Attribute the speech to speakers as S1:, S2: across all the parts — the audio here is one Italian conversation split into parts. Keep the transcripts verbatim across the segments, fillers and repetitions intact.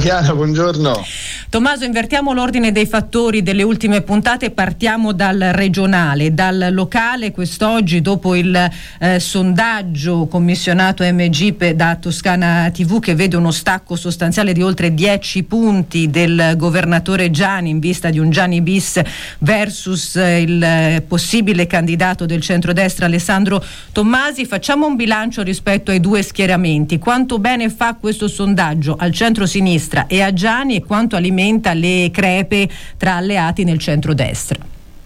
S1: Mariana, buongiorno.
S2: Tommaso, invertiamo l'ordine dei fattori delle ultime puntate, partiamo dal regionale, dal locale. Quest'oggi, dopo il eh, sondaggio commissionato M G P da Toscana tivù, che vede uno stacco sostanziale di oltre dieci punti del governatore Giani in vista di un Giani bis versus eh, il eh, possibile candidato del centrodestra Alessandro Tommasi, facciamo un bilancio rispetto ai due schieramenti. Quanto bene fa questo sondaggio al centro-sinistra e a Giani e quanto alimenta le crepe tra alleati nel centrodestra?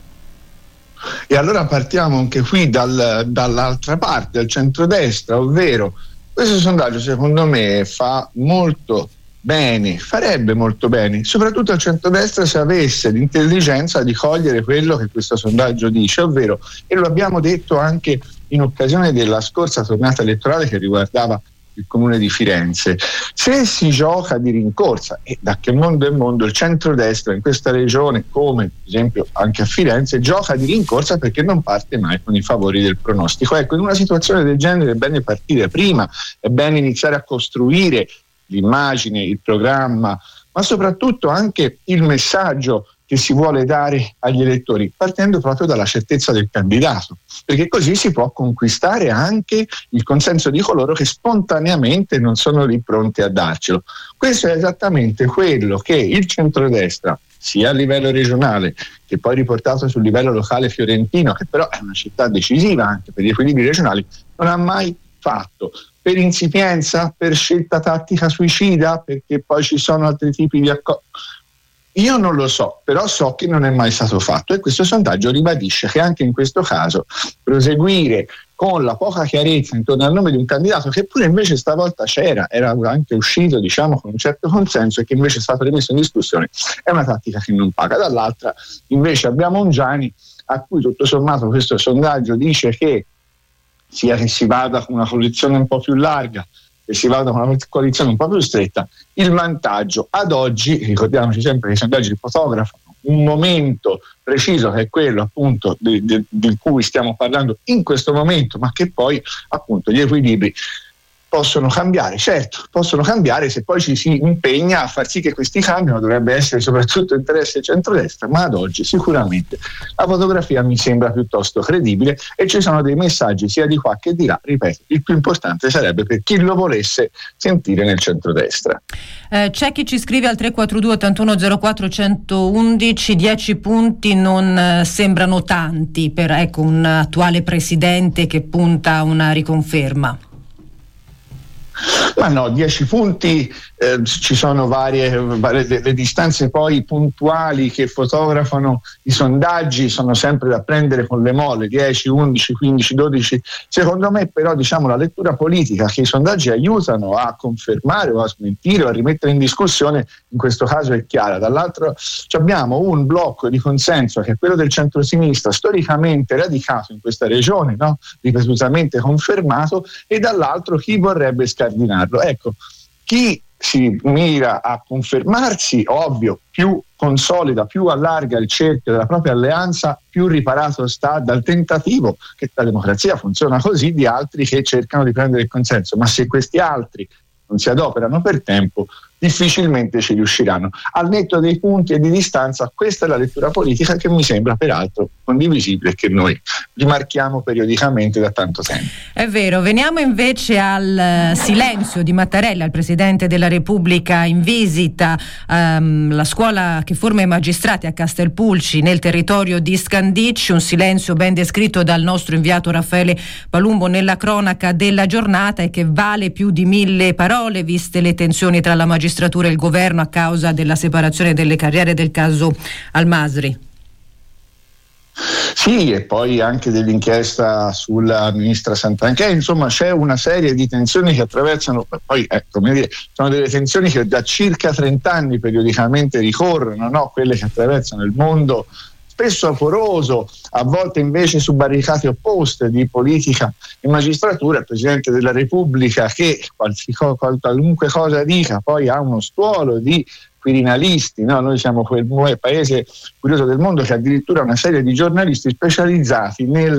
S1: E allora partiamo anche qui dal, dall'altra parte, del centrodestra, ovvero questo sondaggio secondo me fa molto bene, farebbe molto bene, soprattutto al centrodestra, se avesse l'intelligenza di cogliere quello che questo sondaggio dice, ovvero, e lo abbiamo detto anche in occasione della scorsa tornata elettorale che riguardava il comune di Firenze, se si gioca di rincorsa, e da che mondo è mondo il centrodestra in questa regione, come per esempio anche a Firenze, gioca di rincorsa perché non parte mai con i favori del pronostico. Ecco, in una situazione del genere è bene partire prima, è bene iniziare a costruire l'immagine, il programma, ma soprattutto anche il messaggio che si vuole dare agli elettori, partendo proprio dalla certezza del candidato, perché così si può conquistare anche il consenso di coloro che spontaneamente non sono lì pronti a darcelo. Questo è esattamente quello che il centrodestra, sia a livello regionale che poi riportato sul livello locale fiorentino, che però è una città decisiva anche per gli equilibri regionali, non ha mai fatto. Per insipienza, per scelta tattica suicida, perché poi ci sono altri tipi di accordi. Io non lo so, però so che non è mai stato fatto, e questo sondaggio ribadisce che anche in questo caso proseguire con la poca chiarezza intorno al nome di un candidato, che pure invece stavolta c'era, era anche uscito diciamo con un certo consenso e che invece è stato rimesso in discussione, è una tattica che non paga. Dall'altra invece abbiamo un Giani a cui tutto sommato questo sondaggio dice che sia che si vada con una coalizione un po' più larga, che si vada con una coalizione un po' più stretta, il vantaggio ad oggi, ricordiamoci sempre che i sondaggi fotografano un momento preciso che è quello appunto di, di, di cui stiamo parlando in questo momento, ma che poi appunto gli equilibri possono cambiare. Certo, possono cambiare se poi ci si impegna a far sì che questi cambino, dovrebbe essere soprattutto interesse centrodestra, ma ad oggi sicuramente la fotografia mi sembra piuttosto credibile e ci sono dei messaggi sia di qua che di là. Ripeto, il più importante sarebbe per chi lo volesse sentire nel centrodestra.
S2: Eh, c'è chi ci scrive al tre quattro due ottantuno zero quattro centoundici, dieci punti non eh, sembrano tanti per ecco un attuale presidente che punta a una riconferma.
S1: Ma no, dieci punti, eh, ci sono varie, varie le, le distanze poi puntuali che fotografano i sondaggi sono sempre da prendere con le molle, dieci, undici, quindici, dodici. Secondo me però diciamo la lettura politica che i sondaggi aiutano a confermare o a smentire o a rimettere in discussione in questo caso è chiara. Dall'altro abbiamo un blocco di consenso che è quello del centrosinistra, storicamente radicato in questa regione, no? Ripetutamente confermato, e dall'altro chi vorrebbe scardinarlo. Ecco, chi si mira a confermarsi, ovvio, più consolida, più allarga il cerchio della propria alleanza, più riparato sta dal tentativo, che la democrazia funziona così, di altri che cercano di prendere il consenso. Ma se questi altri non si adoperano per tempo, difficilmente ci riusciranno. Al netto dei punti e di distanza, questa è la lettura politica che mi sembra peraltro condivisibile e che noi rimarchiamo periodicamente da tanto tempo.
S2: È vero. Veniamo invece al silenzio di Mattarella, il Presidente della Repubblica in visita um, la scuola che forma i magistrati a Castelpulci nel territorio di Scandicci, un silenzio ben descritto dal nostro inviato Raffaele Palumbo nella cronaca della giornata e che vale più di mille parole viste le tensioni tra la magistratura e il governo a causa della separazione delle carriere del caso Al Masri.
S1: Sì, e poi anche dell'inchiesta sulla ministra Santanchè, insomma c'è una serie di tensioni che attraversano, poi eh, come dire, sono delle tensioni che da circa trenta anni periodicamente ricorrono, no? Quelle che attraversano il mondo spesso poroso, a volte invece su barricate opposte di politica e magistratura. Il Presidente della Repubblica che qualunque cosa dica poi ha uno stuolo di quirinalisti, no? Noi siamo quel paese curioso del mondo che ha addirittura una serie di giornalisti specializzati nel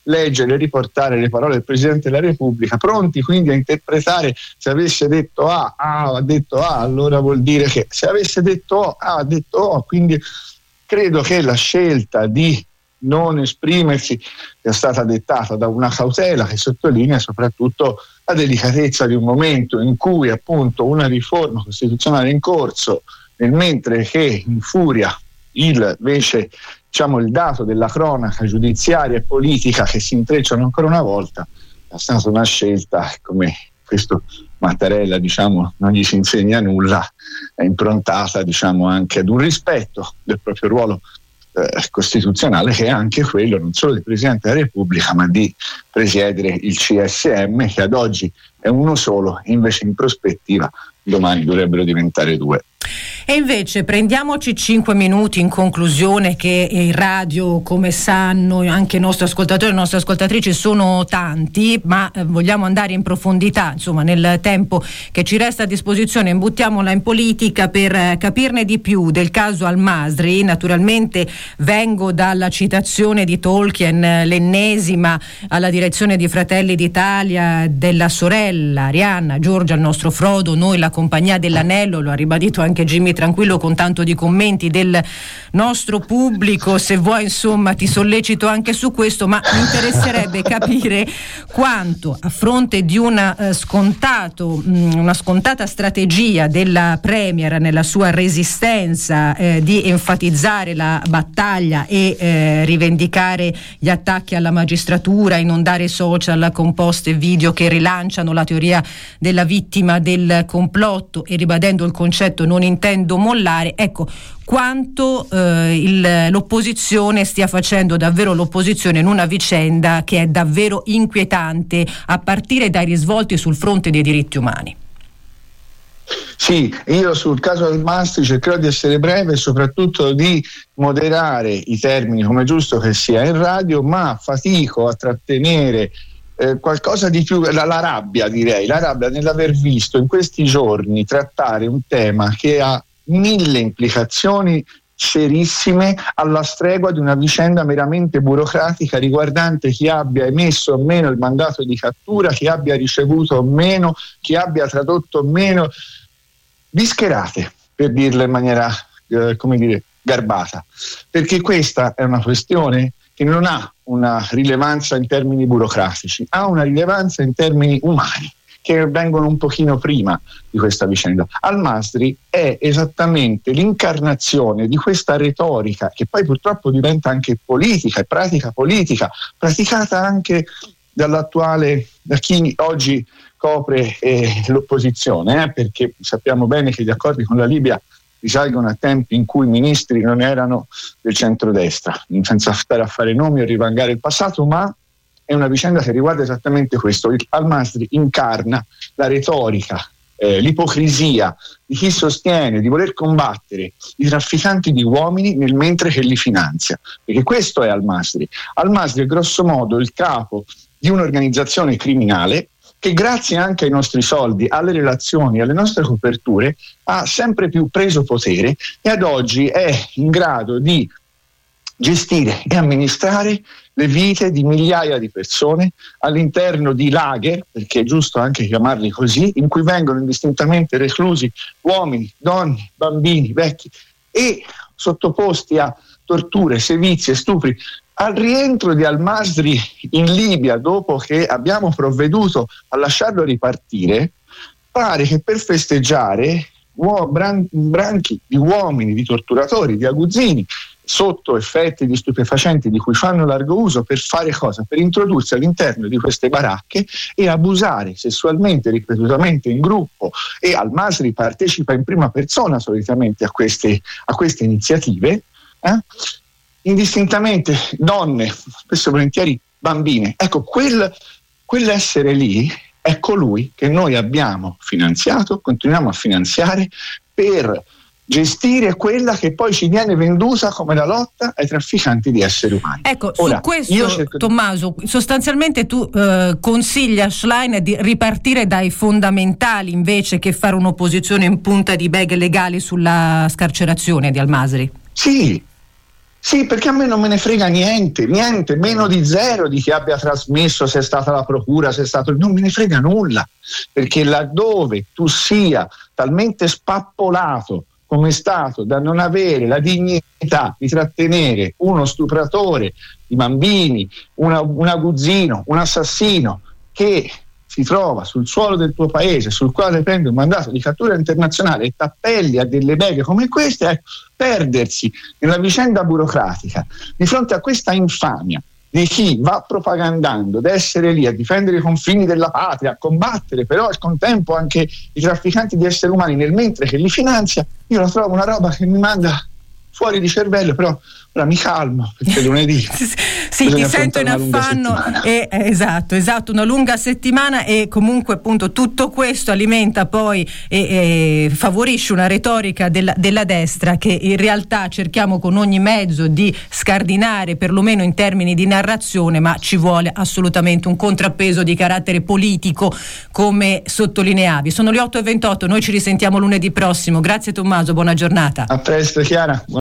S1: leggere e riportare le parole del Presidente della Repubblica, pronti quindi a interpretare: se avesse detto A, A ha detto A, allora vuol dire che, se avesse detto O, A ha detto O. Quindi credo che la scelta di non esprimersi sia stata dettata da una cautela che sottolinea soprattutto la delicatezza di un momento in cui appunto una riforma costituzionale è in corso, nel mentre che infuria il, invece, diciamo, il dato della cronaca giudiziaria e politica che si intrecciano ancora una volta. È stata una scelta, come questo Mattarella, diciamo, non gli si insegna nulla, è improntata, diciamo, anche ad un rispetto del proprio ruolo eh, costituzionale, che è anche quello non solo del Presidente della Repubblica, ma di presiedere il C S M, che ad oggi è uno solo, invece in prospettiva domani dovrebbero diventare due.
S2: E invece prendiamoci cinque minuti in conclusione, che in radio, come sanno anche i nostri ascoltatori e le nostre ascoltatrici, sono tanti, ma eh, vogliamo andare in profondità, insomma, nel tempo che ci resta a disposizione, buttiamola in politica per eh, capirne di più del caso Al-Masri. Naturalmente vengo dalla citazione di Tolkien, l'ennesima, alla direzione di Fratelli d'Italia, della sorella Arianna, Giorgia, il nostro Frodo, noi la compagnia dell'anello, lo ha ribadito anche Jimmy Tranquillo con tanto di commenti del nostro pubblico. Se vuoi, insomma, ti sollecito anche su questo, ma mi interesserebbe capire quanto, a fronte di una eh, scontato mh, una scontata strategia della Premier nella sua resistenza eh, di enfatizzare la battaglia e eh, rivendicare gli attacchi alla magistratura, inondare i social con post e video che rilanciano la teoria della vittima del complotto e ribadendo il concetto non intendo mollare, ecco, quanto eh, il, l'opposizione stia facendo davvero l'opposizione in una vicenda che è davvero inquietante, a partire dai risvolti sul fronte dei diritti umani.
S1: Sì, io sul caso Al-Masri cercherò di essere breve e soprattutto di moderare i termini, come è giusto che sia in radio, ma fatico a trattenere Eh, qualcosa di più, la, la rabbia direi, la rabbia nell'aver visto in questi giorni trattare un tema che ha mille implicazioni serissime, alla stregua di una vicenda meramente burocratica riguardante chi abbia emesso o meno il mandato di cattura, chi abbia ricevuto o meno, chi abbia tradotto o meno, discherate, per dirla in maniera eh, come dire, garbata, perché questa è una questione che non ha una rilevanza in termini burocratici, ha una rilevanza in termini umani, che vengono un pochino prima di questa vicenda. Al-Masri è esattamente l'incarnazione di questa retorica, che poi purtroppo diventa anche politica e pratica politica, praticata anche dall'attuale, da chi oggi copre eh, l'opposizione, eh, perché sappiamo bene che gli accordi con la Libia risalgono a tempi in cui i ministri non erano del centrodestra, senza stare a fare nomi o rivangare il passato, ma è una vicenda che riguarda esattamente questo. Al-Masri incarna la retorica, eh, l'ipocrisia di chi sostiene di voler combattere i trafficanti di uomini nel mentre che li finanzia, perché questo è Al-Masri. Al-Masri è grosso modo il capo di un'organizzazione criminale che, grazie anche ai nostri soldi, alle relazioni, alle nostre coperture, ha sempre più preso potere e ad oggi è in grado di gestire e amministrare le vite di migliaia di persone all'interno di lager, perché è giusto anche chiamarli così, in cui vengono indistintamente reclusi uomini, donne, bambini, vecchi e sottoposti a torture, sevizie e stupri. Al rientro di Al-Masri in Libia, dopo che abbiamo provveduto a lasciarlo ripartire, pare che per festeggiare uo- bran- branchi di uomini, di torturatori, di aguzzini, sotto effetti di stupefacenti di cui fanno largo uso, per fare cosa? Per introdursi all'interno di queste baracche e abusare sessualmente, ripetutamente in gruppo, e Al-Masri partecipa in prima persona solitamente a queste, a queste iniziative, eh? indistintamente donne, spesso volentieri bambine. Ecco, quel, quell'essere lì è colui che noi abbiamo finanziato, continuiamo a finanziare per gestire quella che poi ci viene venduta come la lotta ai trafficanti di esseri umani.
S2: Ecco, Ora, su questo, Tommaso, di... sostanzialmente tu eh, consigli a Schlein di ripartire dai fondamentali invece che fare un'opposizione in punta di beghe legali sulla scarcerazione di Al-Masri?
S1: Sì, Sì, perché a me non me ne frega niente, niente, meno di zero di chi abbia trasmesso, se è stata la procura, se è stato... Non me ne frega nulla, perché laddove tu sia talmente spappolato come è stato da non avere la dignità di trattenere uno stupratore di bambini, una, un aguzzino, un assassino che si trova sul suolo del tuo paese, sul quale prende un mandato di cattura internazionale e t'appelli a delle beghe come queste, ecco, perdersi nella vicenda burocratica di fronte a questa infamia di chi va propagandando di essere lì a difendere i confini della patria, a combattere però al contempo anche i trafficanti di esseri umani nel mentre che li finanzia, io la trovo una roba che mi manda fuori di cervello, però ora mi calmo perché lunedì
S2: sì, ti sento in affanno e, eh, esatto, esatto, una lunga settimana, e comunque appunto tutto questo alimenta poi e, e favorisce una retorica della, della destra che in realtà cerchiamo con ogni mezzo di scardinare, perlomeno in termini di narrazione, ma ci vuole assolutamente un contrappeso di carattere politico, come sottolineavi. Sono le otto e ventotto, noi ci risentiamo lunedì prossimo. Grazie Tommaso, buona giornata.
S1: A presto Chiara.